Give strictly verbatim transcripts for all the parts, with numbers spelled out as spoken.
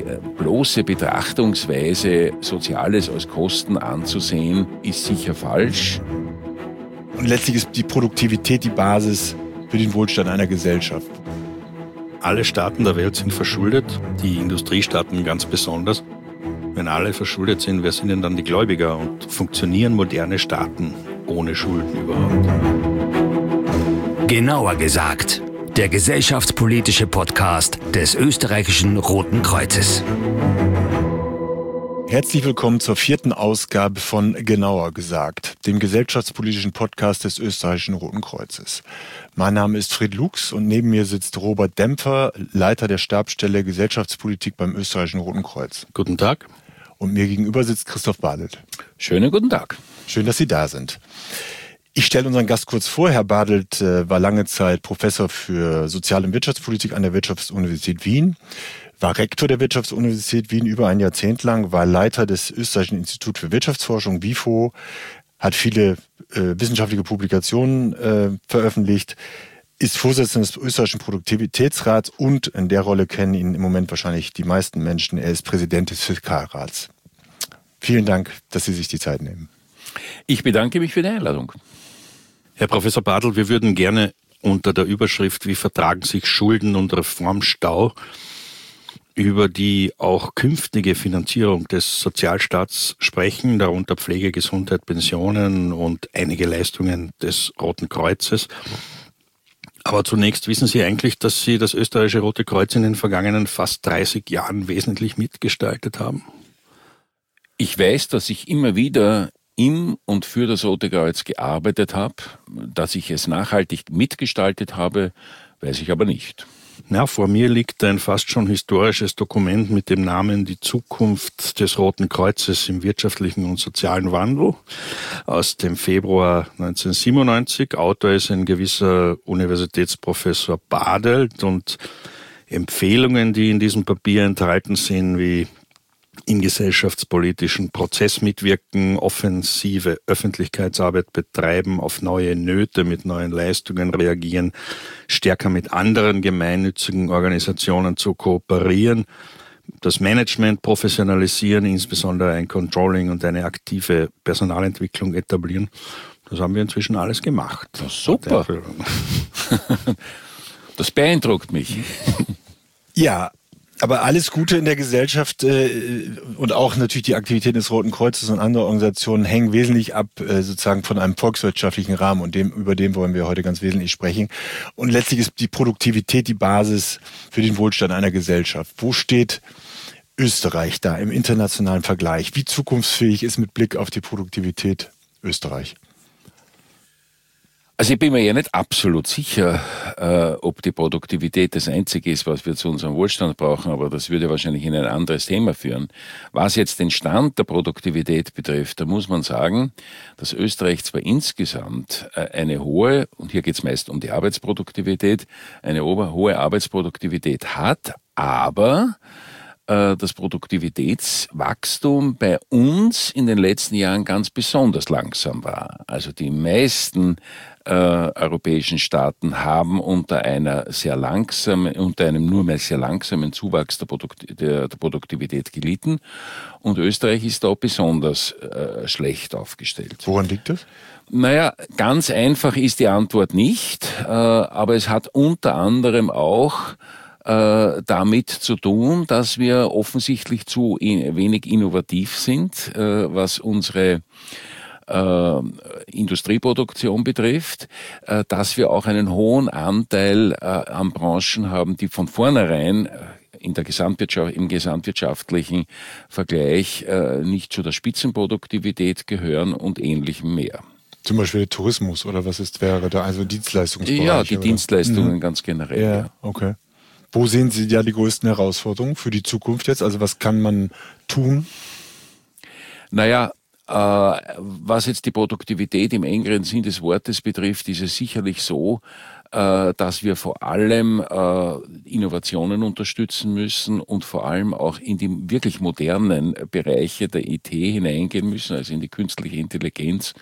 bloße Betrachtungsweise, Soziales als Kosten anzusehen, ist sicher falsch. Und letztlich ist die Produktivität die Basis für den Wohlstand einer Gesellschaft. Alle Staaten der Welt sind verschuldet, die Industriestaaten ganz besonders. Wenn alle verschuldet sind, wer sind denn dann die Gläubiger? Und funktionieren moderne Staaten ohne Schulden überhaupt? Genauer gesagt, der gesellschaftspolitische Podcast des österreichischen Roten Kreuzes. Herzlich willkommen zur vierten Ausgabe von Genauer gesagt, dem gesellschaftspolitischen Podcast des österreichischen Roten Kreuzes. Mein Name ist Fred Lux und neben mir sitzt Robert Dempfer, Leiter der Stabsstelle Gesellschaftspolitik beim österreichischen Roten Kreuz. Guten Tag. Und mir gegenüber sitzt Christoph Badelt. Schönen guten Tag. Schön, dass Sie da sind. Ich stelle unseren Gast kurz vor. Herr Badelt äh, war lange Zeit Professor für Sozial- und Wirtschaftspolitik an der Wirtschaftsuniversität Wien, war Rektor der Wirtschaftsuniversität Wien über ein Jahrzehnt lang, war Leiter des Österreichischen Instituts für Wirtschaftsforschung, W I F O, hat viele äh, wissenschaftliche Publikationen äh, veröffentlicht, ist Vorsitzender des österreichischen Produktivitätsrats und in der Rolle kennen ihn im Moment wahrscheinlich die meisten Menschen. Er ist Präsident des Fiskalrats. Vielen Dank, dass Sie sich die Zeit nehmen. Ich bedanke mich für die Einladung. Herr Professor Badl, wir würden gerne unter der Überschrift "Wie vertragen sich Schulden und Reformstau" über die auch künftige Finanzierung des Sozialstaats sprechen, darunter Pflege, Gesundheit, Pensionen und einige Leistungen des Roten Kreuzes. Aber zunächst, wissen Sie eigentlich, dass Sie das österreichische Rote Kreuz in den vergangenen fast dreißig Jahren wesentlich mitgestaltet haben? Ich weiß, dass ich immer wieder im und für das Rote Kreuz gearbeitet habe. Dass ich es nachhaltig mitgestaltet habe, weiß ich aber nicht. Ja, vor mir liegt ein fast schon historisches Dokument mit dem Namen "Die Zukunft des Roten Kreuzes im wirtschaftlichen und sozialen Wandel" aus dem Februar neunzehnhundertsiebenundneunzig. Autor ist ein gewisser Universitätsprofessor Badelt, und Empfehlungen, die in diesem Papier enthalten sind, wie im gesellschaftspolitischen Prozess mitwirken, offensive Öffentlichkeitsarbeit betreiben, auf neue Nöte mit neuen Leistungen reagieren, stärker mit anderen gemeinnützigen Organisationen zu kooperieren, das Management professionalisieren, insbesondere ein Controlling und eine aktive Personalentwicklung etablieren. Das haben wir inzwischen alles gemacht. Das ist super. Das beeindruckt mich. Ja, aber alles Gute in der Gesellschaft äh, und auch natürlich die Aktivitäten des Roten Kreuzes und anderer Organisationen hängen wesentlich ab äh, sozusagen von einem volkswirtschaftlichen Rahmen, und dem, über den wollen wir heute ganz wesentlich sprechen. Und letztlich ist die Produktivität die Basis für den Wohlstand einer Gesellschaft. Wo steht Österreich da im internationalen Vergleich? Wie zukunftsfähig ist mit Blick auf die Produktivität Österreich? Also ich bin mir ja nicht absolut sicher, äh, ob die Produktivität das Einzige ist, was wir zu unserem Wohlstand brauchen, aber das würde wahrscheinlich in ein anderes Thema führen. Was jetzt den Stand der Produktivität betrifft, da muss man sagen, dass Österreich zwar insgesamt äh, eine hohe, und hier geht es meist um die Arbeitsproduktivität, eine hohe Arbeitsproduktivität hat, aber das Produktivitätswachstum bei uns in den letzten Jahren ganz besonders langsam war. Also die meisten äh, europäischen Staaten haben unter einer sehr langsamen, unter einem nur mehr sehr langsamen Zuwachs der, Produkt, der, der Produktivität gelitten, und Österreich ist da besonders äh, schlecht aufgestellt. Woran liegt das? Naja, ganz einfach ist die Antwort nicht, äh, aber es hat unter anderem auch damit zu tun, dass wir offensichtlich zu wenig innovativ sind, was unsere äh, Industrieproduktion betrifft, äh, dass wir auch einen hohen Anteil äh, an Branchen haben, die von vornherein äh, in der Gesamtwirtschaft, im gesamtwirtschaftlichen Vergleich äh, nicht zu der Spitzenproduktivität gehören und ähnlichem mehr. Zum Beispiel Tourismus oder was ist, wäre da, also Dienstleistungsbereich? Ja, die oder? Dienstleistungen Mhm. ganz generell. Ja, ja, okay. Wo sehen Sie ja die größten Herausforderungen für die Zukunft jetzt? Also was kann man tun? Naja, äh, was jetzt die Produktivität im engeren Sinn des Wortes betrifft, ist es sicherlich so, äh, dass wir vor allem äh, Innovationen unterstützen müssen und vor allem auch in die wirklich modernen Bereiche der I T hineingehen müssen, also in die künstliche Intelligenz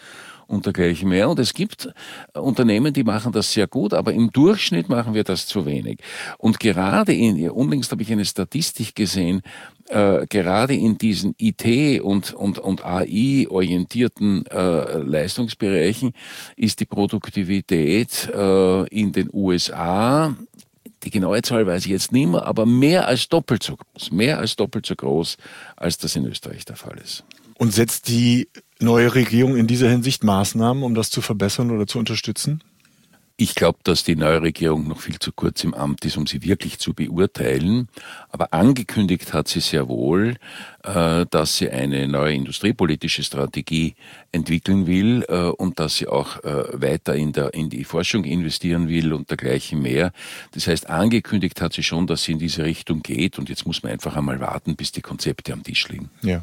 und dergleichen mehr. Und es gibt Unternehmen, die machen das sehr gut, aber im Durchschnitt machen wir das zu wenig. Und gerade in, unlängst habe ich eine Statistik gesehen, äh, gerade in diesen I T- und, und, und A I-orientierten äh, Leistungsbereichen ist die Produktivität äh, in den U S A, die genaue Zahl weiß ich jetzt nicht mehr, aber mehr als doppelt so groß, mehr als doppelt so groß, als das in Österreich der Fall ist. Und setzt die neue Regierung in dieser Hinsicht Maßnahmen, um das zu verbessern oder zu unterstützen? Ich glaube, dass die neue Regierung noch viel zu kurz im Amt ist, um sie wirklich zu beurteilen. Aber angekündigt hat sie sehr wohl, äh, dass sie eine neue industriepolitische Strategie entwickeln will äh, und dass sie auch äh, weiter in, der, in die Forschung investieren will und dergleichen mehr. Das heißt, angekündigt hat sie schon, dass sie in diese Richtung geht. Und jetzt muss man einfach einmal warten, bis die Konzepte am Tisch liegen. Ja.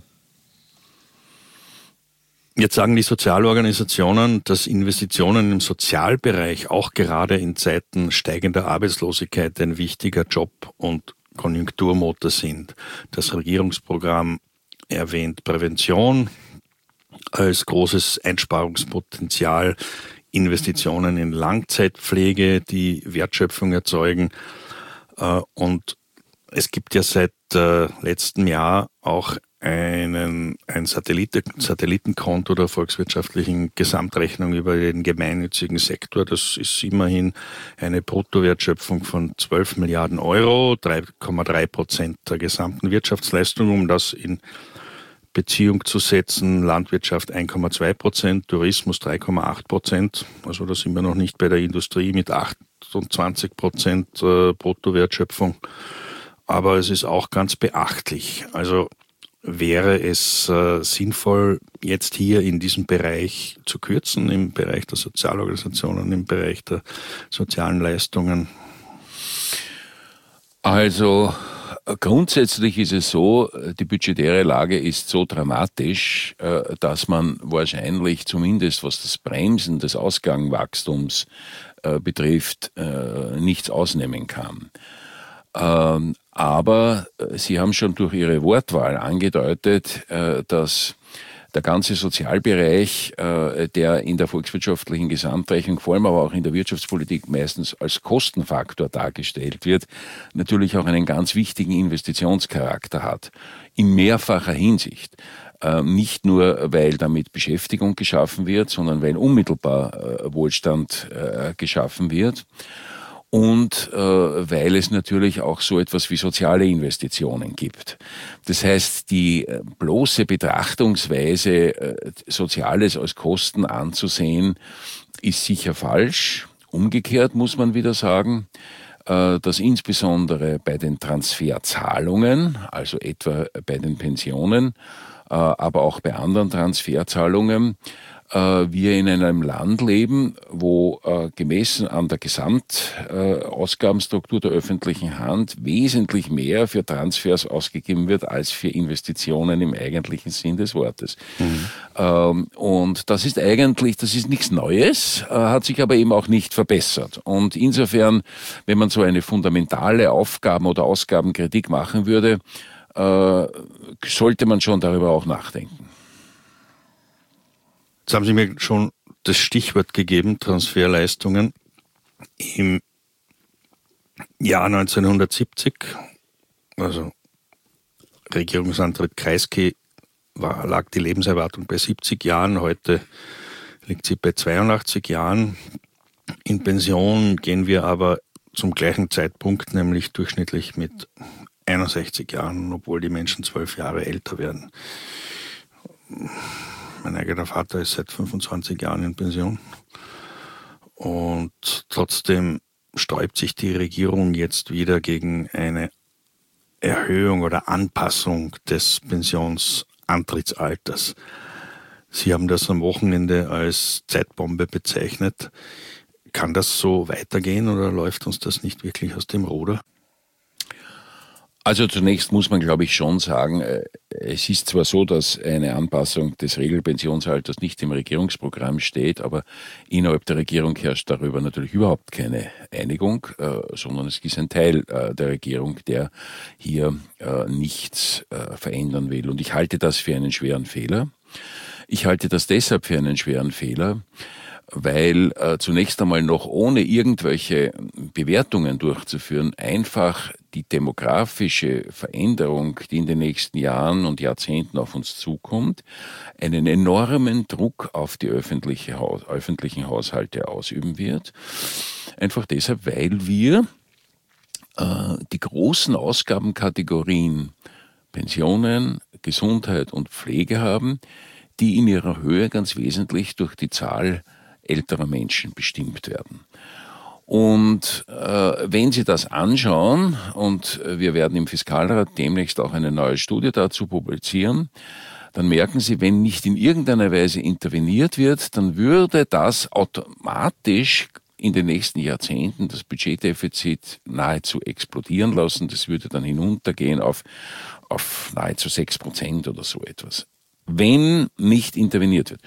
Jetzt sagen die Sozialorganisationen, dass Investitionen im Sozialbereich auch gerade in Zeiten steigender Arbeitslosigkeit ein wichtiger Job- und Konjunkturmotor sind. Das Regierungsprogramm erwähnt Prävention als großes Einsparungspotenzial, Investitionen in Langzeitpflege, die Wertschöpfung erzeugen. Und es gibt ja seit letztem Jahr auch einen, ein Satellite, Satellitenkonto der volkswirtschaftlichen Gesamtrechnung über den gemeinnützigen Sektor. Das ist immerhin eine Bruttowertschöpfung von zwölf Milliarden Euro, drei Komma drei Prozent der gesamten Wirtschaftsleistung, um das in Beziehung zu setzen. Landwirtschaft eins Komma zwei Prozent, Tourismus drei Komma acht Prozent. Also da sind wir noch nicht bei der Industrie mit achtundzwanzig Prozent Bruttowertschöpfung. Aber es ist auch ganz beachtlich. Also wäre es äh, sinnvoll, jetzt hier in diesem Bereich zu kürzen, im Bereich der Sozialorganisationen, im Bereich der sozialen Leistungen? Also grundsätzlich ist es so, die budgetäre Lage ist so dramatisch, äh, dass man wahrscheinlich zumindest, was das Bremsen des Ausgangswachstums äh, betrifft, äh, nichts ausnehmen kann. Ähm, aber Sie haben schon durch Ihre Wortwahl angedeutet, äh, dass der ganze Sozialbereich, äh, der in der volkswirtschaftlichen Gesamtrechnung, vor allem aber auch in der Wirtschaftspolitik meistens als Kostenfaktor dargestellt wird, natürlich auch einen ganz wichtigen Investitionscharakter hat, in mehrfacher Hinsicht. Äh, nicht nur, weil damit Beschäftigung geschaffen wird, sondern weil unmittelbar äh, Wohlstand äh, geschaffen wird. Und äh, weil es natürlich auch so etwas wie soziale Investitionen gibt. Das heißt, die äh, bloße Betrachtungsweise, äh, Soziales als Kosten anzusehen, ist sicher falsch. Umgekehrt muss man wieder sagen, äh, dass insbesondere bei den Transferzahlungen, also etwa bei den Pensionen, äh, aber auch bei anderen Transferzahlungen, wir in einem Land leben, wo äh, gemessen an der Gesamtausgabenstruktur äh, der öffentlichen Hand wesentlich mehr für Transfers ausgegeben wird als für Investitionen im eigentlichen Sinn des Wortes. Mhm. Ähm, und das ist eigentlich, das ist nichts Neues, äh, hat sich aber eben auch nicht verbessert. Und insofern, wenn man so eine fundamentale Aufgaben- oder Ausgabenkritik machen würde, äh, sollte man schon darüber auch nachdenken. Jetzt haben Sie mir schon das Stichwort gegeben, Transferleistungen. Im Jahr neunzehnhundertsiebzig, also Regierungsantritt Kreisky, war, lag die Lebenserwartung bei siebzig Jahren. Heute liegt sie bei zweiundachtzig Jahren. In Pension gehen wir aber zum gleichen Zeitpunkt, nämlich durchschnittlich mit einundsechzig Jahren, obwohl die Menschen zwölf Jahre älter werden. Mein eigener Vater ist seit fünfundzwanzig Jahren in Pension. Und trotzdem sträubt sich die Regierung jetzt wieder gegen eine Erhöhung oder Anpassung des Pensionsantrittsalters. Sie haben das am Wochenende als Zeitbombe bezeichnet. Kann das so weitergehen oder läuft uns das nicht wirklich aus dem Ruder? Also zunächst muss man, glaube ich, schon sagen, es ist zwar so, dass eine Anpassung des Regelpensionsalters nicht im Regierungsprogramm steht, aber innerhalb der Regierung herrscht darüber natürlich überhaupt keine Einigung, sondern es ist ein Teil der Regierung, der hier nichts verändern will. Und ich halte das für einen schweren Fehler. Ich halte das deshalb für einen schweren Fehler, weil äh, zunächst einmal noch ohne irgendwelche Bewertungen durchzuführen, einfach die demografische Veränderung, die in den nächsten Jahren und Jahrzehnten auf uns zukommt, einen enormen Druck auf die öffentliche Haus- öffentlichen Haushalte ausüben wird. Einfach deshalb, weil wir äh, die großen Ausgabenkategorien Pensionen, Gesundheit und Pflege haben, die in ihrer Höhe ganz wesentlich durch die Zahl älterer Menschen bestimmt werden. Und äh, wenn Sie das anschauen, und wir werden im Fiskalrat demnächst auch eine neue Studie dazu publizieren, dann merken Sie, wenn nicht in irgendeiner Weise interveniert wird, dann würde das automatisch in den nächsten Jahrzehnten das Budgetdefizit nahezu explodieren lassen. Das würde dann hinuntergehen auf, auf nahezu sechs Prozent oder so etwas, wenn nicht interveniert wird.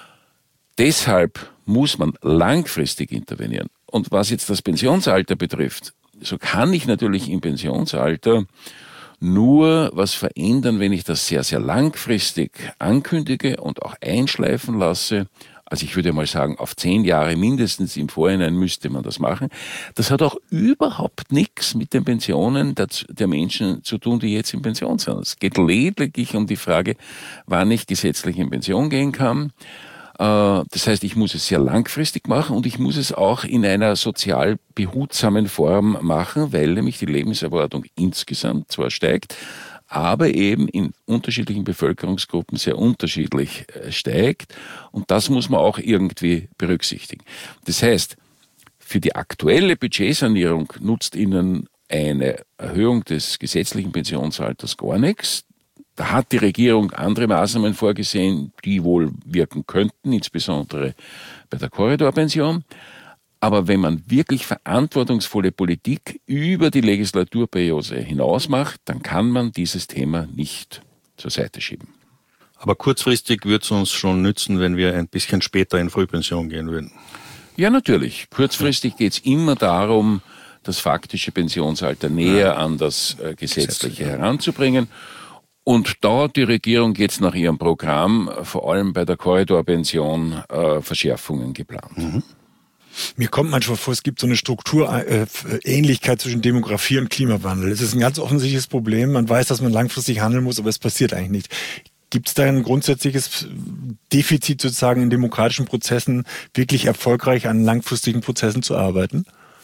Deshalb muss man langfristig intervenieren. Und was jetzt das Pensionsalter betrifft, so kann ich natürlich im Pensionsalter nur was verändern, wenn ich das sehr, sehr langfristig ankündige und auch einschleifen lasse. Also ich würde mal sagen, auf zehn Jahre mindestens im Vorhinein müsste man das machen. Das hat auch überhaupt nichts mit den Pensionen der Menschen zu tun, die jetzt in Pension sind. Es geht lediglich um die Frage, wann ich gesetzlich in Pension gehen kann. Das heißt, ich muss es sehr langfristig machen und ich muss es auch in einer sozial behutsamen Form machen, weil nämlich die Lebenserwartung insgesamt zwar steigt, aber eben in unterschiedlichen Bevölkerungsgruppen sehr unterschiedlich steigt. Und das muss man auch irgendwie berücksichtigen. Das heißt, für die aktuelle Budgetsanierung nutzt Ihnen eine Erhöhung des gesetzlichen Pensionsalters gar nichts. Da hat die Regierung andere Maßnahmen vorgesehen, die wohl wirken könnten, insbesondere bei der Korridorpension. Aber wenn man wirklich verantwortungsvolle Politik über die Legislaturperiode hinaus macht, dann kann man dieses Thema nicht zur Seite schieben. Aber kurzfristig würde es uns schon nützen, wenn wir ein bisschen später in Frühpension gehen würden. Ja, natürlich. Kurzfristig geht es immer darum, das faktische Pensionsalter näher an das äh, Gesetzliche heranzubringen. Und da hat die Regierung jetzt nach ihrem Programm vor allem bei der Korridorpension äh, Verschärfungen geplant. Mhm. Mir kommt manchmal vor, es gibt so eine Strukturähnlichkeit zwischen Demografie und Klimawandel. Es ist ein ganz offensichtliches Problem. Man weiß, dass man langfristig handeln muss, aber es passiert eigentlich nicht. Gibt es da ein grundsätzliches Defizit sozusagen in demokratischen Prozessen, wirklich erfolgreich an langfristigen Prozessen zu arbeiten?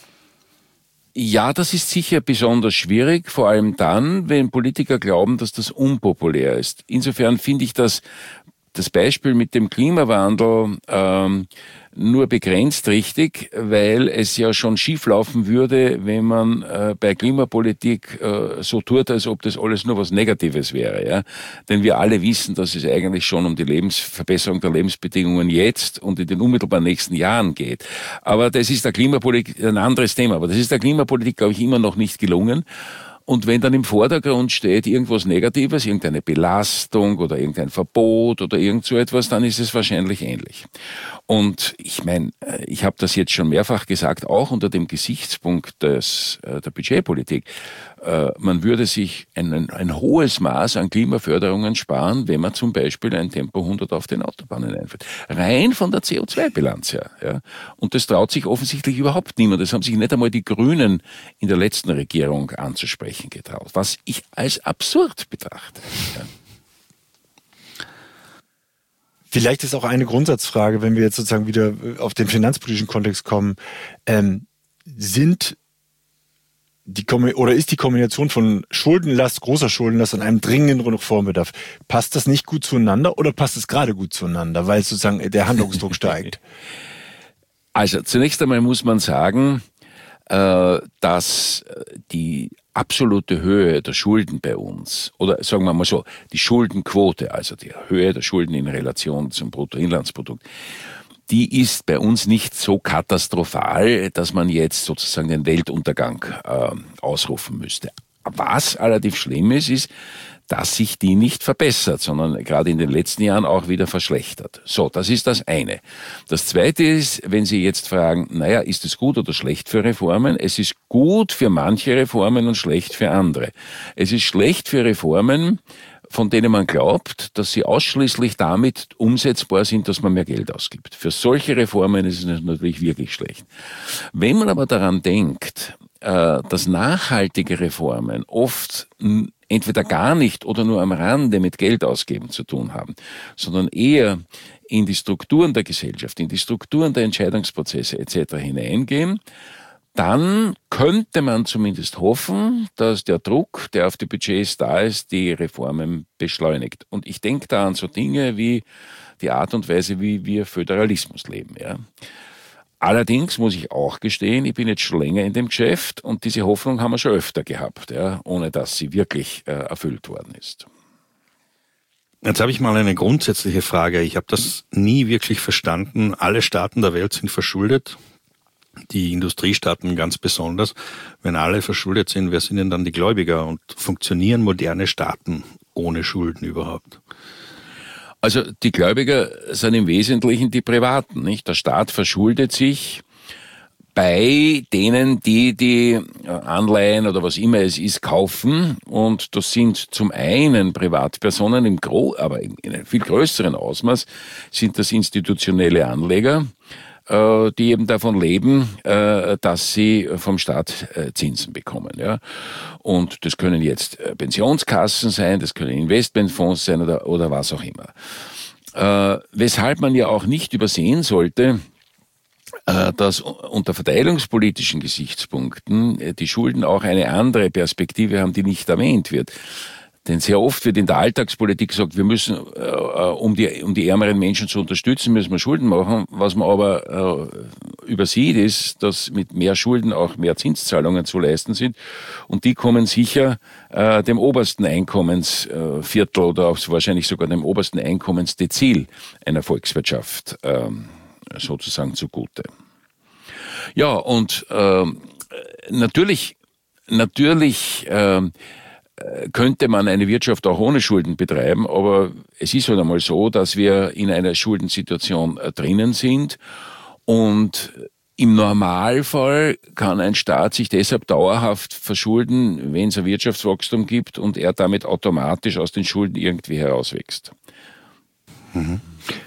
Ja, das ist sicher besonders schwierig, vor allem dann, wenn Politiker glauben, dass das unpopulär ist. Insofern finde ich das, das Beispiel mit dem Klimawandel ähm, nur begrenzt richtig, weil es ja schon schieflaufen würde, wenn man äh, bei Klimapolitik äh, so tut, als ob das alles nur was Negatives wäre. Ja? Denn wir alle wissen, dass es eigentlich schon um die Lebensverbesserung der Lebensbedingungen jetzt und in den unmittelbar nächsten Jahren geht. Aber das ist der Klimapolitik ein anderes Thema. Aber das ist der Klimapolitik, glaube ich, immer noch nicht gelungen. Und wenn dann im Vordergrund steht irgendwas Negatives, irgendeine Belastung oder irgendein Verbot oder irgend so etwas, dann ist es wahrscheinlich ähnlich. Und ich meine, ich habe das jetzt schon mehrfach gesagt, auch unter dem Gesichtspunkt des, der Budgetpolitik. Man würde sich ein, ein hohes Maß an Klimaförderungen sparen, wenn man zum Beispiel ein Tempo hundert auf den Autobahnen einführt. Rein von der C O zwei Bilanz her. Ja. Und das traut sich offensichtlich überhaupt niemand. Das haben sich nicht einmal die Grünen in der letzten Regierung anzusprechen getraut, was ich als absurd betrachte. Ja. Vielleicht ist auch eine Grundsatzfrage, wenn wir jetzt sozusagen wieder auf den finanzpolitischen Kontext kommen, ähm, sind die oder ist die Kombination von Schuldenlast, großer Schuldenlast und einem dringenden Reformbedarf, passt das nicht gut zueinander oder passt es gerade gut zueinander, weil sozusagen der Handlungsdruck steigt? Also zunächst einmal muss man sagen, äh, dass die absolute Höhe der Schulden bei uns, oder sagen wir mal so, die Schuldenquote, also die Höhe der Schulden in Relation zum Bruttoinlandsprodukt, die ist bei uns nicht so katastrophal, dass man jetzt sozusagen den Weltuntergang äh, ausrufen müsste. Was allerdings schlimm ist, ist, dass sich die nicht verbessert, sondern gerade in den letzten Jahren auch wieder verschlechtert. So, das ist das eine. Das zweite ist, wenn Sie jetzt fragen, naja, ist es gut oder schlecht für Reformen? Es ist gut für manche Reformen und schlecht für andere. Es ist schlecht für Reformen, von denen man glaubt, dass sie ausschließlich damit umsetzbar sind, dass man mehr Geld ausgibt. Für solche Reformen ist es natürlich wirklich schlecht. Wenn man aber daran denkt, dass nachhaltige Reformen oft entweder gar nicht oder nur am Rande mit Geld ausgeben zu tun haben, sondern eher in die Strukturen der Gesellschaft, in die Strukturen der Entscheidungsprozesse et cetera hineingehen, dann könnte man zumindest hoffen, dass der Druck, der auf die Budgets da ist, die Reformen beschleunigt. Und ich denke da an so Dinge wie die Art und Weise, wie wir Föderalismus leben. Ja. Allerdings muss ich auch gestehen, ich bin jetzt schon länger in dem Geschäft und diese Hoffnung haben wir schon öfter gehabt, ja, ohne dass sie wirklich äh, erfüllt worden ist. Jetzt habe ich mal eine grundsätzliche Frage. Ich habe das nie wirklich verstanden. Alle Staaten der Welt sind verschuldet. Die Industriestaaten ganz besonders. Wenn alle verschuldet sind, wer sind denn dann die Gläubiger? Und funktionieren moderne Staaten ohne Schulden überhaupt? Also die Gläubiger sind im Wesentlichen die Privaten, nicht? Der Staat verschuldet sich bei denen, die die Anleihen oder was immer es ist, kaufen. Und das sind zum einen Privatpersonen, im Gro- aber in einem viel größeren Ausmaß sind das institutionelle Anleger, die eben davon leben, dass sie vom Staat Zinsen bekommen. Ja. Und das können jetzt Pensionskassen sein, das können Investmentfonds sein oder, oder was auch immer. Weshalb man ja auch nicht übersehen sollte, dass unter verteilungspolitischen Gesichtspunkten die Schulden auch eine andere Perspektive haben, die nicht erwähnt wird. Denn sehr oft wird in der Alltagspolitik gesagt, wir müssen, äh, um die um die ärmeren Menschen zu unterstützen, müssen wir Schulden machen. Was man aber äh, übersieht, ist, dass mit mehr Schulden auch mehr Zinszahlungen zu leisten sind. Und die kommen sicher äh, dem obersten Einkommensviertel äh, oder auch wahrscheinlich sogar dem obersten Einkommensdezil einer Volkswirtschaft äh, sozusagen zugute. Ja, und äh, natürlich, natürlich äh, könnte man eine Wirtschaft auch ohne Schulden betreiben, aber es ist halt einmal so, dass wir in einer Schuldensituation drinnen sind und im Normalfall kann ein Staat sich deshalb dauerhaft verschulden, wenn es ein Wirtschaftswachstum gibt und er damit automatisch aus den Schulden irgendwie herauswächst. Mhm.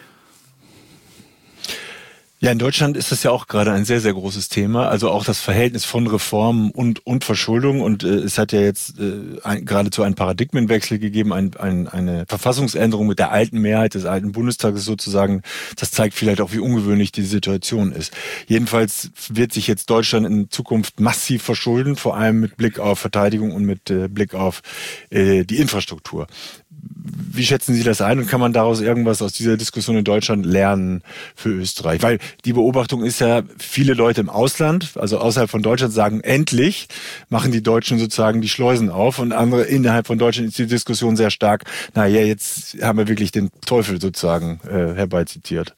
Ja, in Deutschland ist das ja auch gerade ein sehr, sehr großes Thema. Also auch das Verhältnis von Reformen und, und Verschuldung. Und äh, es hat ja jetzt äh, ein, geradezu einen Paradigmenwechsel gegeben, ein, ein, eine Verfassungsänderung mit der alten Mehrheit des alten Bundestages sozusagen. Das zeigt vielleicht auch, wie ungewöhnlich die Situation ist. Jedenfalls wird sich jetzt Deutschland in Zukunft massiv verschulden, vor allem mit Blick auf Verteidigung und mit äh, Blick auf äh, die Infrastruktur. Wie schätzen Sie das ein und kann man daraus irgendwas aus dieser Diskussion in Deutschland lernen für Österreich? Weil die Beobachtung ist ja, viele Leute im Ausland, also außerhalb von Deutschland, sagen, endlich machen die Deutschen sozusagen die Schleusen auf und andere innerhalb von Deutschland ist die Diskussion sehr stark, naja, jetzt haben wir wirklich den Teufel sozusagen äh, herbeizitiert.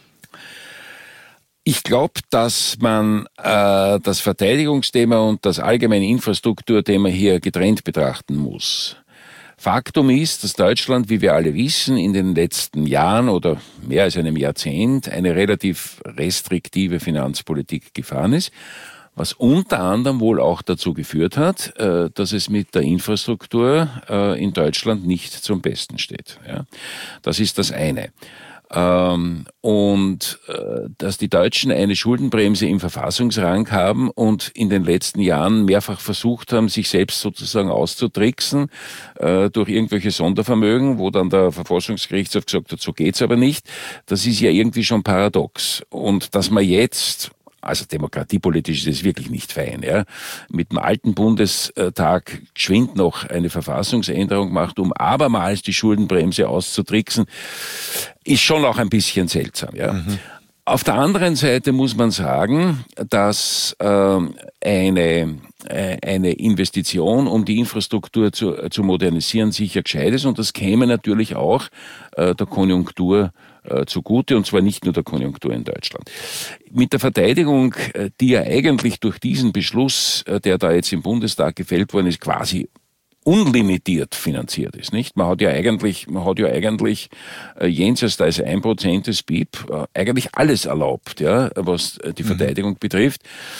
Ich glaube, dass man äh, das Verteidigungsthema und das allgemeine Infrastrukturthema hier getrennt betrachten muss. Faktum ist, dass Deutschland, wie wir alle wissen, in den letzten Jahren oder mehr als einem Jahrzehnt eine relativ restriktive Finanzpolitik gefahren ist, was unter anderem wohl auch dazu geführt hat, dass es mit der Infrastruktur in Deutschland nicht zum Besten steht. Das ist das eine. Und dass die Deutschen eine Schuldenbremse im Verfassungsrang haben und in den letzten Jahren mehrfach versucht haben, sich selbst sozusagen auszutricksen durch irgendwelche Sondervermögen, wo dann der Verfassungsgerichtshof gesagt hat, so geht's aber nicht. Das ist ja irgendwie schon paradox. Und dass man jetzt, also demokratiepolitisch ist es wirklich nicht fein, ja, mit dem alten Bundestag geschwind noch eine Verfassungsänderung macht, um abermals die Schuldenbremse auszutricksen, ist schon auch ein bisschen seltsam. Ja. Mhm. Auf der anderen Seite muss man sagen, dass äh, eine, äh, eine Investition, um die Infrastruktur zu, äh, zu modernisieren, sicher gescheit ist und das käme natürlich auch äh, der Konjunktur äh, zugute und zwar nicht nur der Konjunktur in Deutschland. Mit der Verteidigung, äh, die ja eigentlich durch diesen Beschluss, äh, der da jetzt im Bundestag gefällt worden ist, quasi unlimitiert finanziert ist, nicht? Man hat ja eigentlich, man hat ja eigentlich äh, jenseits da ist ein Prozent des B I P äh, eigentlich alles erlaubt, ja, was die Verteidigung mhm. betrifft.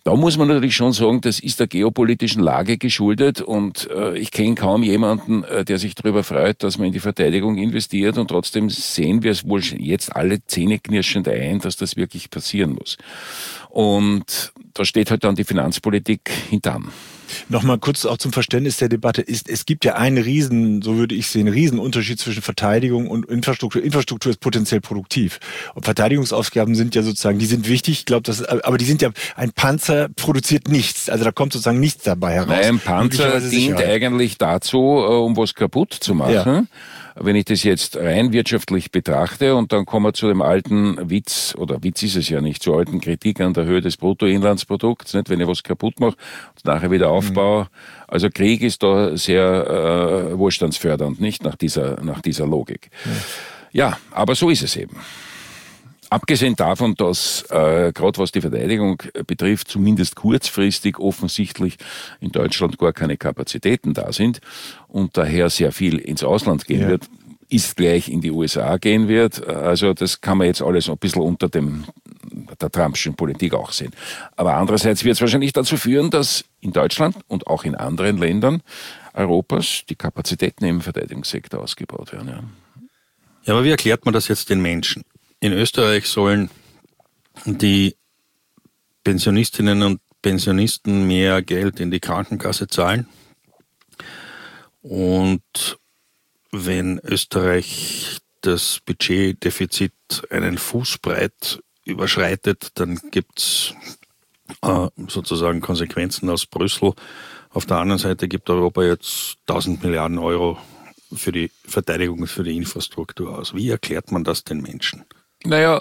Da muss man natürlich schon sagen, das ist der geopolitischen Lage geschuldet und äh, ich kenne kaum jemanden, äh, der sich darüber freut, dass man in die Verteidigung investiert und trotzdem sehen wir es wohl jetzt alle zähneknirschend ein, dass das wirklich passieren muss. Und da steht halt dann die Finanzpolitik hintan. Nochmal kurz auch zum Verständnis der Debatte. Ist, es gibt ja einen riesen, so würde ich sehen, riesen Unterschied zwischen Verteidigung und Infrastruktur. Infrastruktur ist potenziell produktiv. Und Verteidigungsausgaben sind ja sozusagen, die sind wichtig, ich glaube, das, aber die sind ja, ein Panzer produziert nichts. Also da kommt sozusagen nichts dabei heraus. Nein, ein Panzer dient eigentlich dazu, um was kaputt zu machen. Ja. Wenn ich das jetzt rein wirtschaftlich betrachte und dann kommen wir zu dem alten Witz, oder Witz ist es ja nicht, zur alten Kritik an der Höhe des Bruttoinlandsprodukts, nicht? Wenn ich was kaputt mache und nachher wieder aufbaue. Mhm. Also Krieg ist da sehr äh, wohlstandsfördernd, nicht nach dieser, nach dieser Logik. Mhm. Ja, aber so ist es eben. Abgesehen davon, dass äh, gerade was die Verteidigung betrifft, zumindest kurzfristig offensichtlich in Deutschland gar keine Kapazitäten da sind und daher sehr viel ins Ausland gehen ja. wird, ist gleich in die U S A gehen wird. Also das kann man jetzt alles ein bisschen unter dem der Trumpschen Politik auch sehen. Aber andererseits wird es wahrscheinlich dazu führen, dass in Deutschland und auch in anderen Ländern Europas die Kapazitäten im Verteidigungssektor ausgebaut werden. Ja, ja, aber wie erklärt man das jetzt den Menschen? In Österreich sollen die Pensionistinnen und Pensionisten mehr Geld in die Krankenkasse zahlen. Und wenn Österreich das Budgetdefizit einen Fußbreit überschreitet, dann gibt es äh, sozusagen Konsequenzen aus Brüssel. Auf der anderen Seite gibt Europa jetzt tausend Milliarden Euro für die Verteidigung und für die Infrastruktur aus. Wie erklärt man das den Menschen? Naja,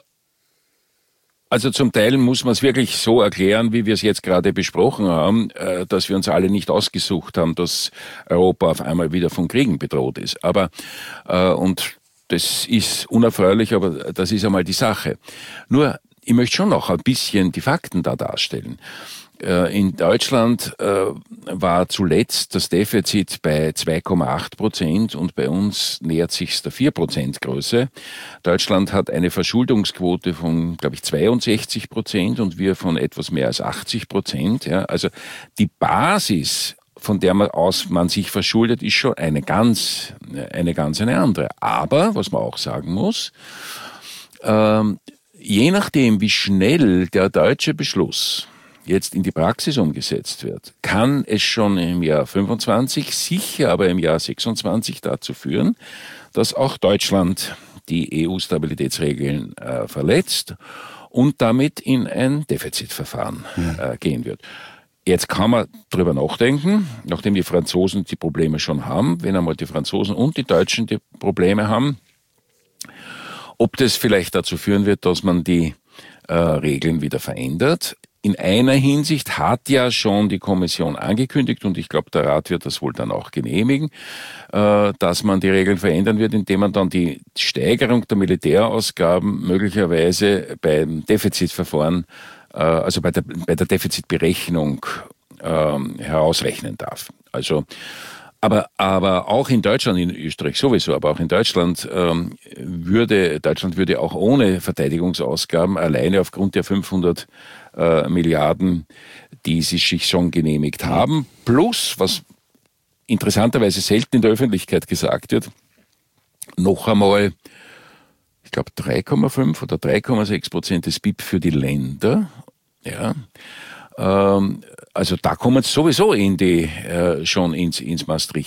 also zum Teil muss man es wirklich so erklären, wie wir es jetzt gerade besprochen haben, dass wir uns alle nicht ausgesucht haben, dass Europa auf einmal wieder von Kriegen bedroht ist. Aber, und das ist unerfreulich, aber das ist einmal die Sache. Nur, ich möchte schon noch ein bisschen die Fakten da darstellen. In Deutschland äh, war zuletzt das Defizit bei zwei Komma acht Prozent und bei uns nähert sich der vier Prozent Größe. Deutschland hat eine Verschuldungsquote von, glaube ich, zweiundsechzig Prozent und wir von etwas mehr als achtzig Prozent. Ja. Also die Basis, von der man aus man sich verschuldet, ist schon eine ganz, eine ganz eine andere. Aber, was man auch sagen muss, ähm, je nachdem, wie schnell der deutsche Beschluss jetzt in die Praxis umgesetzt wird, kann es schon im Jahr fünfundzwanzig, sicher aber im Jahr sechsundzwanzig dazu führen, dass auch Deutschland die E U-Stabilitätsregeln äh, verletzt und damit in ein Defizitverfahren äh, gehen wird. Jetzt kann man drüber nachdenken, nachdem die Franzosen die Probleme schon haben, wenn einmal die Franzosen und die Deutschen die Probleme haben, ob das vielleicht dazu führen wird, dass man die äh, Regeln wieder verändert. In einer Hinsicht hat ja schon die Kommission angekündigt, und ich glaube, der Rat wird das wohl dann auch genehmigen, dass man die Regeln verändern wird, indem man dann die Steigerung der Militärausgaben möglicherweise beim Defizitverfahren, also bei der, bei der Defizitberechnung herausrechnen darf. Also Aber, aber auch in Deutschland, in Österreich sowieso, aber auch in Deutschland ähm, würde, Deutschland würde auch ohne Verteidigungsausgaben alleine aufgrund der fünfhundert äh, Milliarden, die sie sich schon genehmigt haben, plus, was interessanterweise selten in der Öffentlichkeit gesagt wird, noch einmal, ich glaube drei Komma fünf oder drei Komma sechs Prozent des B I P für die Länder, ja, ähm, also da kommen sie sowieso in die, äh, schon ins, ins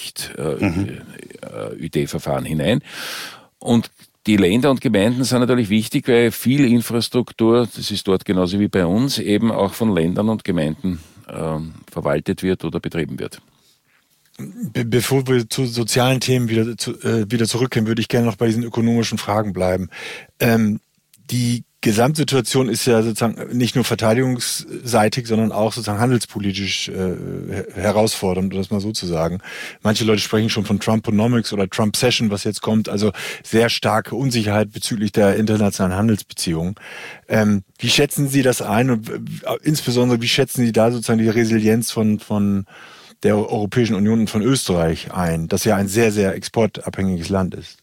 Maastricht-Ü D-Verfahren äh, hinein. Und die Länder und Gemeinden sind natürlich wichtig, weil viel Infrastruktur, das ist dort genauso wie bei uns, eben auch von Ländern und Gemeinden äh, verwaltet wird oder betrieben wird. Be- bevor wir zu sozialen Themen wieder, zu, äh, wieder zurückkehren, würde ich gerne noch bei diesen ökonomischen Fragen bleiben. Ähm, die Gesamtsituation ist ja sozusagen nicht nur verteidigungsseitig, sondern auch sozusagen handelspolitisch äh, herausfordernd, um das mal so zu sagen. Manche Leute sprechen schon von Trumponomics oder Trump-Session, was jetzt kommt, also sehr starke Unsicherheit bezüglich der internationalen Handelsbeziehungen. Ähm, wie schätzen Sie das ein und äh, insbesondere wie schätzen Sie da sozusagen die Resilienz von von der Europäischen Union und von Österreich ein, das ja ein sehr, sehr exportabhängiges Land ist?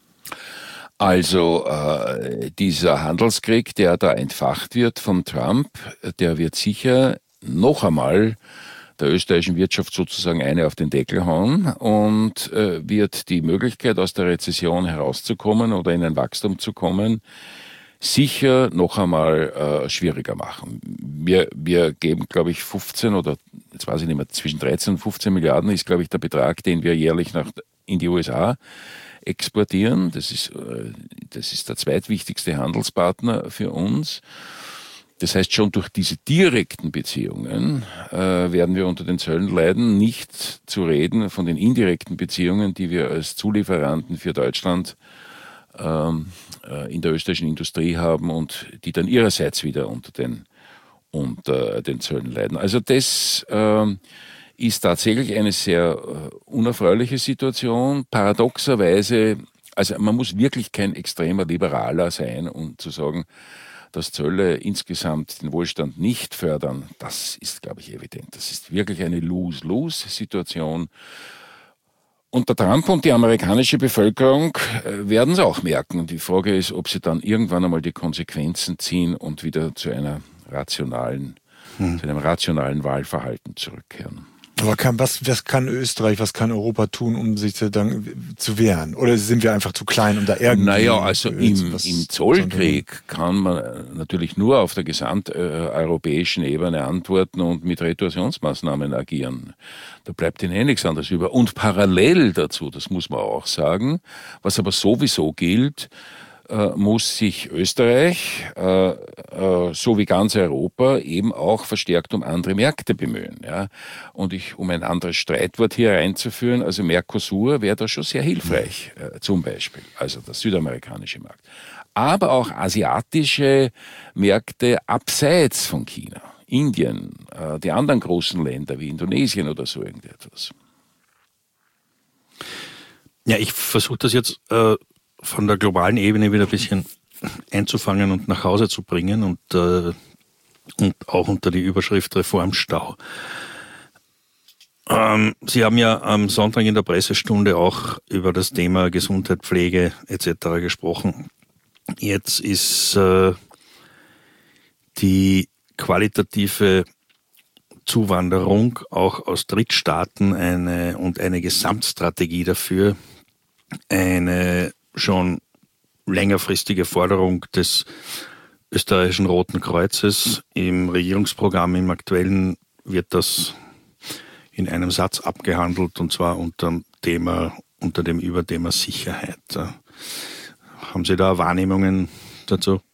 Also äh, dieser Handelskrieg, der da entfacht wird von Trump, der wird sicher noch einmal der österreichischen Wirtschaft sozusagen eine auf den Deckel hauen und äh, wird die Möglichkeit, aus der Rezession herauszukommen oder in ein Wachstum zu kommen, sicher noch einmal äh, schwieriger machen. Wir, wir geben, glaube ich, fünfzehn oder, jetzt weiß ich nicht mehr, zwischen dreizehn und fünfzehn Milliarden ist, glaube ich, der Betrag, den wir jährlich nach, in die U S A exportieren. Das ist, äh, das ist der zweitwichtigste Handelspartner für uns. Das heißt, schon durch diese direkten Beziehungen äh, werden wir unter den Zöllen leiden, nicht zu reden von den indirekten Beziehungen, die wir als Zulieferanten für Deutschland ähm, äh, in der österreichischen Industrie haben und die dann ihrerseits wieder unter den, unter den Zöllen leiden. Also das äh, ist tatsächlich eine sehr äh, unerfreuliche Situation. Paradoxerweise, also man muss wirklich kein extremer Liberaler sein, um zu sagen, dass Zölle insgesamt den Wohlstand nicht fördern, das ist, glaube ich, evident. Das ist wirklich eine Lose-Lose-Situation. Und der Trump und die amerikanische Bevölkerung werden es auch merken. Die Frage ist, ob sie dann irgendwann einmal die Konsequenzen ziehen und wieder zu einer rationalen, hm. zu einem rationalen Wahlverhalten zurückkehren. Aber kann, was, was kann Österreich, was kann Europa tun, um sich dann zu wehren? Oder sind wir einfach zu klein, um da irgendwie... Naja, also im, im Zollkrieg kann man natürlich nur auf der gesamteuropäischen Ebene antworten und mit Retorsionsmaßnahmen agieren. Da bleibt ihnen eh nichts anderes über. Und parallel dazu, das muss man auch sagen, was aber sowieso gilt, muss sich Österreich, äh, äh, so wie ganz Europa, eben auch verstärkt um andere Märkte bemühen. Ja? Und ich, um ein anderes Streitwort hier einzuführen, also Mercosur wäre da schon sehr hilfreich, äh, zum Beispiel, also der südamerikanische Markt. Aber auch asiatische Märkte abseits von China, Indien, äh, die anderen großen Länder wie Indonesien oder so irgendetwas. Ja, ich versuche das jetzt... Äh von der globalen Ebene wieder ein bisschen einzufangen und nach Hause zu bringen und, äh, und auch unter die Überschrift Reformstau. Ähm, Sie haben ja am Sonntag in der Pressestunde auch über das Thema Gesundheit, Pflege et cetera gesprochen. Jetzt ist äh, die qualitative Zuwanderung auch aus Drittstaaten eine und eine Gesamtstrategie dafür eine schon längerfristige Forderung des österreichischen Roten Kreuzes. Im Regierungsprogramm, im aktuellen, wird das in einem Satz abgehandelt, und zwar unter dem Thema, unter dem Überthema Sicherheit. Haben Sie da Wahrnehmungen dazu?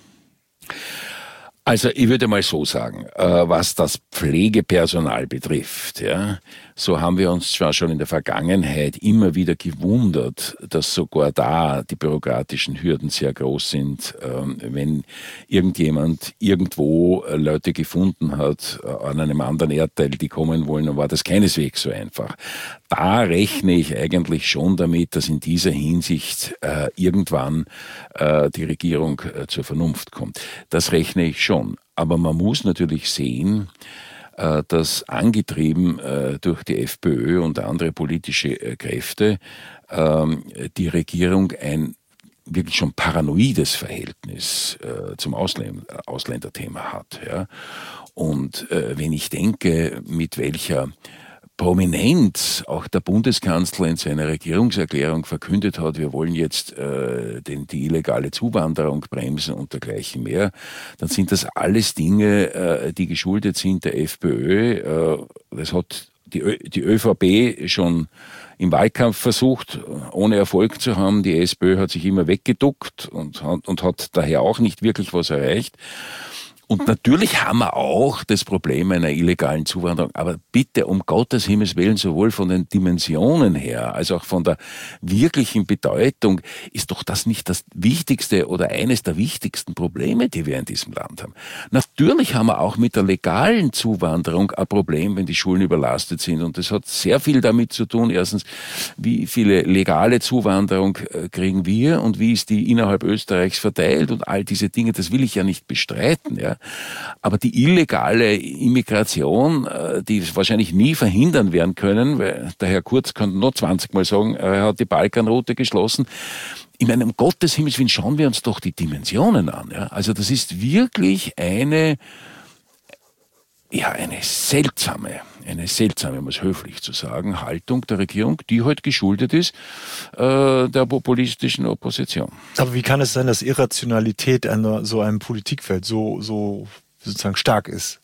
Also ich würde mal so sagen, äh, was das Pflegepersonal betrifft, ja, so haben wir uns zwar schon in der Vergangenheit immer wieder gewundert, dass sogar da die bürokratischen Hürden sehr groß sind, ähm, wenn irgendjemand irgendwo äh, Leute gefunden hat äh, an einem anderen Erdteil, die kommen wollen, dann war das keineswegs so einfach. Da rechne ich eigentlich schon damit, dass in dieser Hinsicht äh, irgendwann äh, die Regierung äh, zur Vernunft kommt. Das rechne ich schon. Aber man muss natürlich sehen, äh, dass angetrieben äh, durch die FPÖ und andere politische äh, Kräfte äh, die Regierung ein wirklich schon paranoides Verhältnis äh, zum Ausländ- Ausländerthema hat. Ja? Und äh, wenn ich denke, mit welcher Prominenz auch der Bundeskanzler in seiner Regierungserklärung verkündet hat, wir wollen jetzt äh, den, die illegale Zuwanderung bremsen und dergleichen mehr, dann sind das alles Dinge, äh, die geschuldet sind der FPÖ. Äh, das hat die, Ö- die ÖVP schon im Wahlkampf versucht, ohne Erfolg zu haben. Die SPÖ hat sich immer weggeduckt und, und hat daher auch nicht wirklich was erreicht. Und natürlich haben wir auch das Problem einer illegalen Zuwanderung, aber bitte um Gottes Himmels Willen, sowohl von den Dimensionen her als auch von der wirklichen Bedeutung ist doch das nicht das wichtigste oder eines der wichtigsten Probleme, die wir in diesem Land haben. Natürlich haben wir auch mit der legalen Zuwanderung ein Problem, wenn die Schulen überlastet sind, und das hat sehr viel damit zu tun, erstens, wie viele legale Zuwanderung kriegen wir und wie ist die innerhalb Österreichs verteilt und all diese Dinge, das will ich ja nicht bestreiten, ja. Aber die illegale Immigration, die wahrscheinlich nie verhindern werden können, weil der Herr Kurz kann noch zwanzig Mal sagen, er hat die Balkanroute geschlossen. Ich meine, um Gottes Himmels Willen, schauen wir uns doch die Dimensionen an. Ja? Also das ist wirklich eine, ja eine seltsame, eine seltsame, um es höflich zu sagen, Haltung der Regierung, die halt geschuldet ist äh, der populistischen Opposition. Aber wie kann es sein, dass Irrationalität an so einem Politikfeld so, so sozusagen stark ist?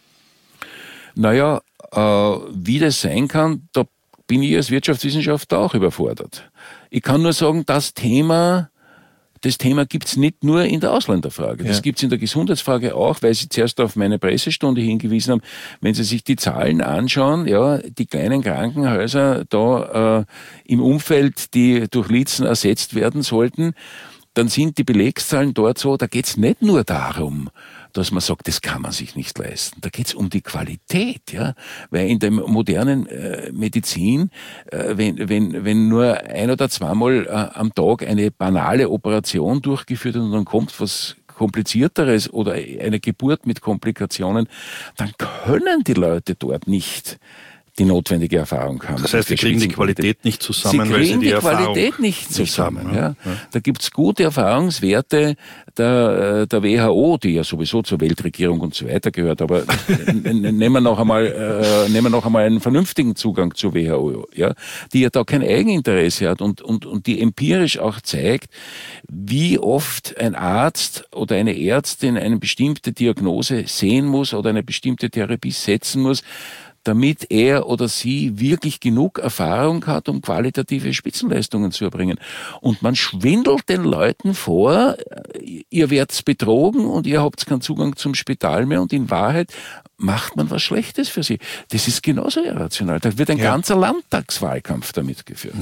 Naja, äh, wie das sein kann, da bin ich als Wirtschaftswissenschaftler auch überfordert. Ich kann nur sagen, das Thema, das Thema gibt's nicht nur in der Ausländerfrage. Das ja. gibt's in der Gesundheitsfrage auch, weil Sie zuerst auf meine Pressestunde hingewiesen haben. Wenn Sie sich die Zahlen anschauen, ja, die kleinen Krankenhäuser da äh, im Umfeld, die durch Litzen ersetzt werden sollten, dann sind die Belegszahlen dort so, da geht's nicht nur darum, dass man sagt, das kann man sich nicht leisten. Da geht's um die Qualität, ja, weil in der modernen äh, Medizin, äh, wenn wenn wenn nur ein oder zweimal äh, am Tag eine banale Operation durchgeführt wird und dann kommt was Komplizierteres oder eine Geburt mit Komplikationen, dann können die Leute dort nicht die notwendige Erfahrung haben. Das heißt, sie kriegen die Qualität nicht zusammen, sie weil sie die, die Erfahrung Qualität nicht zusammen. Nicht haben, ja. Ja. Da gibt's gute Erfahrungswerte der, der W H O, die ja sowieso zur Weltregierung und so weiter gehört, aber nehmen wir noch einmal, äh, nehmen wir noch einmal einen vernünftigen Zugang zur W H O, ja, die ja da kein Eigeninteresse hat und, und, und die empirisch auch zeigt, wie oft ein Arzt oder eine Ärztin eine bestimmte Diagnose sehen muss oder eine bestimmte Therapie setzen muss, damit er oder sie wirklich genug Erfahrung hat, um qualitative Spitzenleistungen zu erbringen. Und man schwindelt den Leuten vor, ihr werdet betrogen und ihr habt keinen Zugang zum Spital mehr und in Wahrheit macht man was Schlechtes für sie. Das ist genauso irrational. Da wird ein ja. ganzer Landtagswahlkampf damit geführt.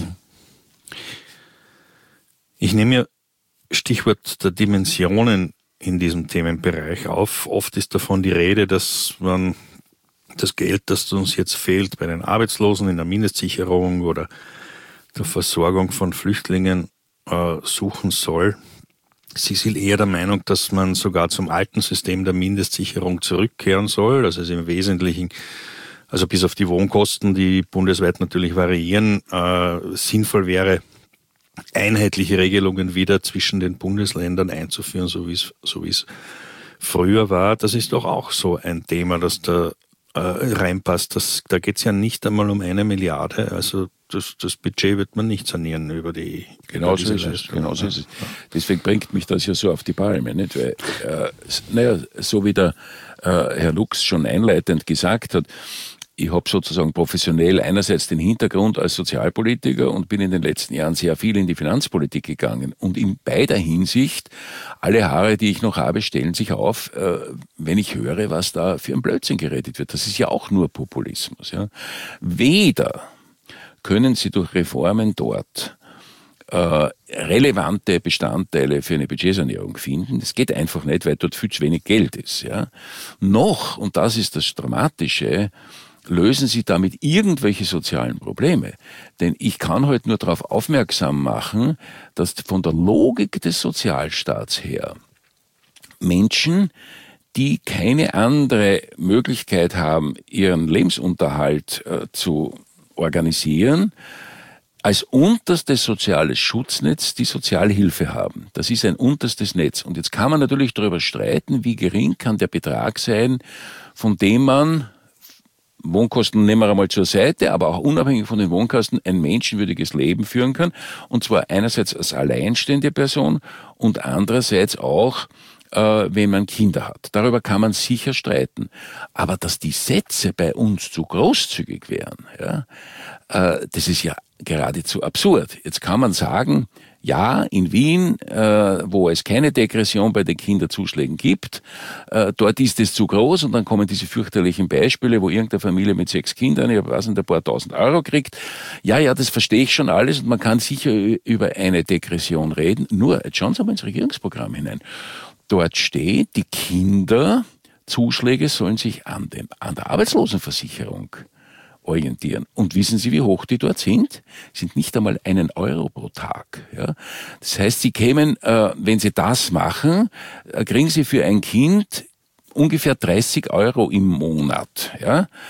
Ich nehme ja Stichwort der Dimensionen in diesem Themenbereich auf. Oft ist davon die Rede, dass man das Geld, das uns jetzt fehlt bei den Arbeitslosen in der Mindestsicherung oder der Versorgung von Flüchtlingen äh, suchen soll. Sie sind eher der Meinung, dass man sogar zum alten System der Mindestsicherung zurückkehren soll. Also es im Wesentlichen, also bis auf die Wohnkosten, die bundesweit natürlich variieren, äh, sinnvoll wäre, einheitliche Regelungen wieder zwischen den Bundesländern einzuführen, so wie es so wie es früher war. Das ist doch auch so ein Thema, das da reinpasst. Das, da geht es ja nicht einmal um eine Milliarde. Also das, das Budget wird man nicht sanieren über die. Genau so ist es. Genau so ist es. Deswegen bringt mich das ja so auf die Palme, nicht? Weil, äh, naja, so wie der äh, Herr Lux schon einleitend gesagt hat, ich habe sozusagen professionell einerseits den Hintergrund als Sozialpolitiker und bin in den letzten Jahren sehr viel in die Finanzpolitik gegangen. Und in beider Hinsicht, alle Haare, die ich noch habe, stellen sich auf, äh, wenn ich höre, was da für ein Blödsinn geredet wird. Das ist ja auch nur Populismus. Ja. Weder können Sie durch Reformen dort äh, relevante Bestandteile für eine Budgetsanierung finden. Das geht einfach nicht, weil dort viel zu wenig Geld ist. Ja. Noch, und das ist das Dramatische, lösen Sie damit irgendwelche sozialen Probleme. Denn ich kann heute nur darauf aufmerksam machen, dass von der Logik des Sozialstaats her Menschen, die keine andere Möglichkeit haben, ihren Lebensunterhalt äh, zu organisieren, als unterstes soziales Schutznetz die Sozialhilfe haben. Das ist ein unterstes Netz. Und jetzt kann man natürlich darüber streiten, wie gering kann der Betrag sein, von dem man, Wohnkosten nehmen wir einmal zur Seite, aber auch unabhängig von den Wohnkosten ein menschenwürdiges Leben führen kann. Und zwar einerseits als alleinstehende Person und andererseits auch, äh, wenn man Kinder hat. Darüber kann man sicher streiten. Aber dass die Sätze bei uns zu großzügig wären, ja, äh, das ist ja geradezu absurd. Jetzt kann man sagen, ja, in Wien, äh, wo es keine Degression bei den Kinderzuschlägen gibt, äh, dort ist es zu groß und dann kommen diese fürchterlichen Beispiele, wo irgendeine Familie mit sechs Kindern, ich weiß nicht, ein paar tausend Euro kriegt. Ja, ja, das verstehe ich schon alles und man kann sicher über eine Degression reden. Nur, jetzt schauen Sie mal ins Regierungsprogramm hinein. Dort steht, die Kinderzuschläge sollen sich an, dem, an der Arbeitslosenversicherung orientieren. Und wissen Sie, wie hoch die dort sind? Sind nicht einmal einen Euro pro Tag. Ja? Das heißt, Sie kämen, äh, wenn Sie das machen, äh, kriegen Sie für ein Kind ungefähr dreißig Euro im Monat. Ja?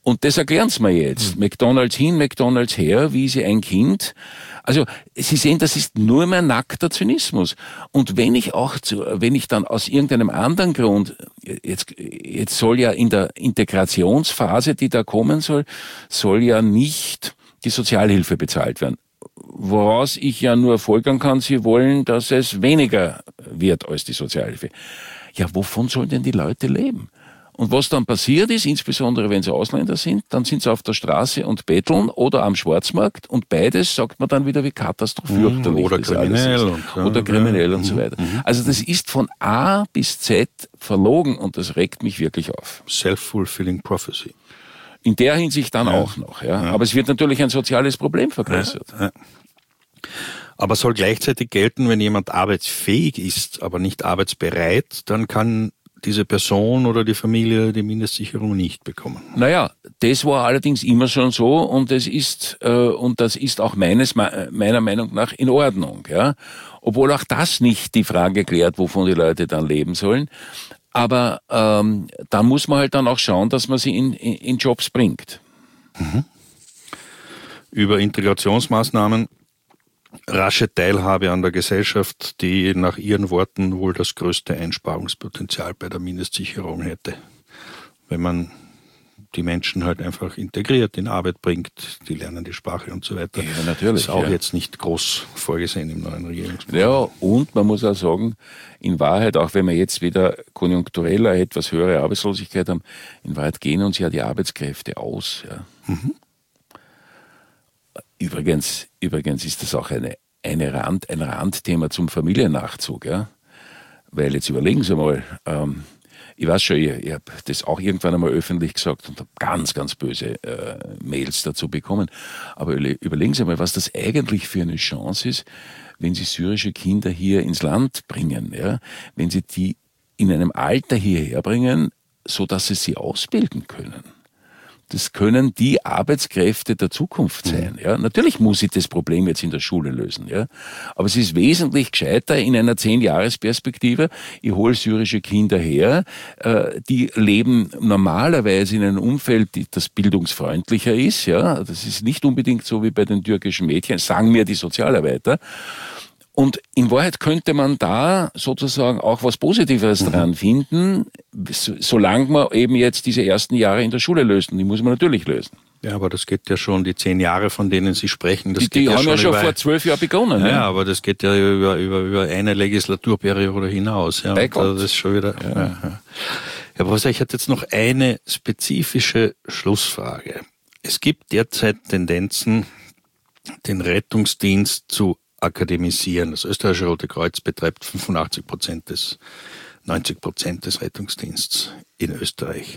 Und das erklären Sie mir jetzt. Mhm. McDonalds hin, McDonalds her, wie Sie ein Kind. Also, Sie sehen, das ist nur mehr nackter Zynismus. Und wenn ich auch, zu, wenn ich dann aus irgendeinem anderen Grund, jetzt, jetzt soll ja in der Integrationsphase, die da kommen soll, soll ja nicht die Sozialhilfe bezahlt werden. Woraus ich ja nur folgern kann, Sie wollen, dass es weniger wird als die Sozialhilfe. Ja, wovon sollen denn die Leute leben? Und was dann passiert ist, insbesondere wenn sie Ausländer sind, dann sind sie auf der Straße und betteln oder am Schwarzmarkt und beides sagt man dann wieder, wie katastrophierlich mhm, oder das kriminell alles ist. Und, ja, oder kriminell ja, und so weiter. Mhm. Also das ist von A bis Z verlogen und das regt mich wirklich auf. Self-fulfilling prophecy. In der Hinsicht dann ja. auch noch. Ja. Ja. Aber es wird natürlich ein soziales Problem vergrößert. Ja. Ja. Aber soll gleichzeitig gelten, wenn jemand arbeitsfähig ist, aber nicht arbeitsbereit, dann kann diese Person oder die Familie die Mindestsicherung nicht bekommen. Naja, das war allerdings immer schon so und das ist äh, und das ist auch meines meiner Meinung nach in Ordnung, ja. Obwohl auch das nicht die Frage klärt, wovon die Leute dann leben sollen. Aber ähm, da muss man halt dann auch schauen, dass man sie in, in, in Jobs bringt. Mhm. Über Integrationsmaßnahmen, rasche Teilhabe an der Gesellschaft, die nach Ihren Worten wohl das größte Einsparungspotenzial bei der Mindestsicherung hätte. Wenn man die Menschen halt einfach integriert, in Arbeit bringt, die lernen die Sprache und so weiter. Ja, natürlich. Das ist auch ja. jetzt nicht groß vorgesehen im neuen Regierungsprogramm. Ja, und man muss auch sagen, in Wahrheit, auch wenn wir jetzt wieder konjunkturell eine etwas höhere Arbeitslosigkeit haben, in Wahrheit gehen uns ja die Arbeitskräfte aus. Ja. Mhm. Übrigens, übrigens ist das auch eine, eine Rand, ein Randthema zum Familiennachzug, ja? Weil jetzt überlegen Sie mal, ähm, ich weiß schon, ich, ich habe das auch irgendwann einmal öffentlich gesagt und habe ganz, ganz böse äh, Mails dazu bekommen, aber überlegen Sie mal, was das eigentlich für eine Chance ist, wenn Sie syrische Kinder hier ins Land bringen, ja? Wenn Sie die in einem Alter hierher bringen, so dass Sie sie ausbilden können. Das können die Arbeitskräfte der Zukunft sein. Ja, natürlich muss ich das Problem jetzt in der Schule lösen. Ja, aber es ist wesentlich gescheiter in einer Zehn-Jahres-Perspektive. Ich hole syrische Kinder her, äh, die leben normalerweise in einem Umfeld, das bildungsfreundlicher ist. Ja, das ist nicht unbedingt so wie bei den türkischen Mädchen, sagen mir die Sozialarbeiter. Und in Wahrheit könnte man da sozusagen auch was Positives mhm. dran finden, solange man eben jetzt diese ersten Jahre in der Schule löst. Und die muss man natürlich lösen. Ja, aber das geht ja schon, die zehn Jahre, von denen Sie sprechen, das die, geht die ja haben schon ja schon über, vor zwölf Jahren begonnen. Ja, ja, aber das geht ja über, über, über eine Legislaturperiode hinaus. Ja, Bei Gott. das ist schon wieder. Ja. Ja, ja. Herr Professor, ich hatte jetzt noch eine spezifische Schlussfrage. Es gibt derzeit Tendenzen, den Rettungsdienst zu akademisieren. Das österreichische Rote Kreuz betreibt fünfundachtzig Prozent des, neunzig Prozent des Rettungsdienstes in Österreich.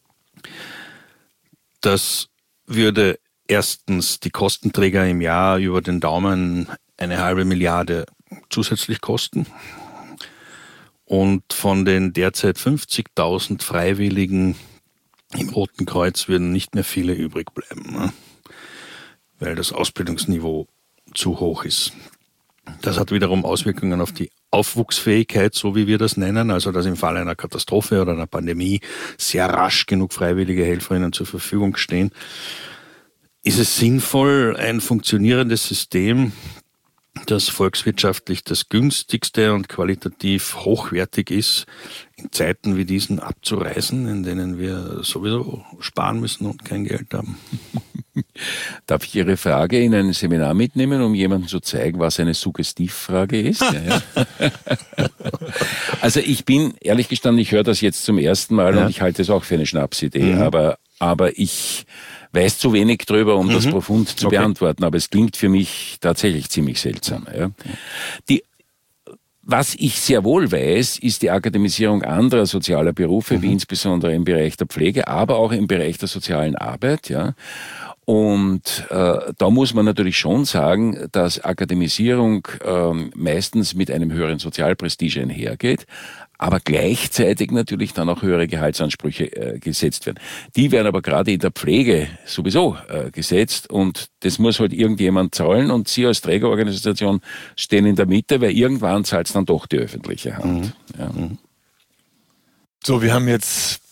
Das würde erstens die Kostenträger im Jahr über den Daumen eine halbe Milliarde zusätzlich kosten. Und von den derzeit fünfzigtausend Freiwilligen im Roten Kreuz würden nicht mehr viele übrig bleiben, ne? Weil das Ausbildungsniveau zu hoch ist. Das hat wiederum Auswirkungen auf die Aufwuchsfähigkeit, so wie wir das nennen, also dass im Fall einer Katastrophe oder einer Pandemie sehr rasch genug freiwillige Helferinnen zur Verfügung stehen. Ist es sinnvoll, ein funktionierendes System, das volkswirtschaftlich das günstigste und qualitativ hochwertig ist, in Zeiten wie diesen abzureißen, in denen wir sowieso sparen müssen und kein Geld haben? Darf ich Ihre Frage in ein Seminar mitnehmen, um jemandem zu zeigen, was eine Suggestivfrage ist? Ja, ja. Also ich bin, ehrlich gestanden, ich höre das jetzt zum ersten Mal ja. und ich halte es auch für eine Schnapsidee, mhm. aber, aber ich weiß zu wenig drüber, um mhm. das profund zu okay. beantworten, aber es klingt für mich tatsächlich ziemlich seltsam. Ja. Die Was ich sehr wohl weiß, ist die Akademisierung anderer sozialer Berufe, mhm. wie insbesondere im Bereich der Pflege, aber auch im Bereich der sozialen Arbeit. Ja. Und äh, da muss man natürlich schon sagen, dass Akademisierung äh, meistens mit einem höheren Sozialprestige einhergeht, aber gleichzeitig natürlich dann auch höhere Gehaltsansprüche äh, gesetzt werden. Die werden aber gerade in der Pflege sowieso äh, gesetzt und das muss halt irgendjemand zahlen und Sie als Trägerorganisation stehen in der Mitte, weil irgendwann zahlt es dann doch die öffentliche Hand. Mhm. Ja. So, wir haben jetzt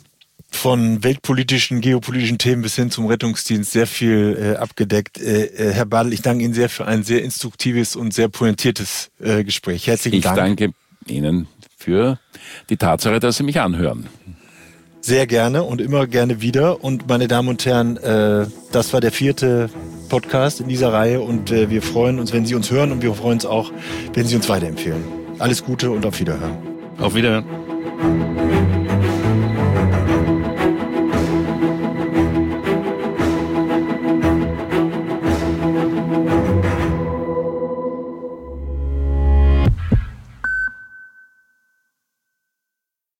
von weltpolitischen, geopolitischen Themen bis hin zum Rettungsdienst sehr viel äh, abgedeckt. Äh, äh, Herr Badl, ich danke Ihnen sehr für ein sehr instruktives und sehr pointiertes äh, Gespräch. Herzlichen ich Dank. Ich danke Ihnen für die Tatsache, dass Sie mich anhören. Sehr gerne und immer gerne wieder. Und meine Damen und Herren, äh, das war der vierte Podcast in dieser Reihe und äh, wir freuen uns, wenn Sie uns hören und wir freuen uns auch, wenn Sie uns weiterempfehlen. Alles Gute und auf Wiederhören. Auf Wiederhören.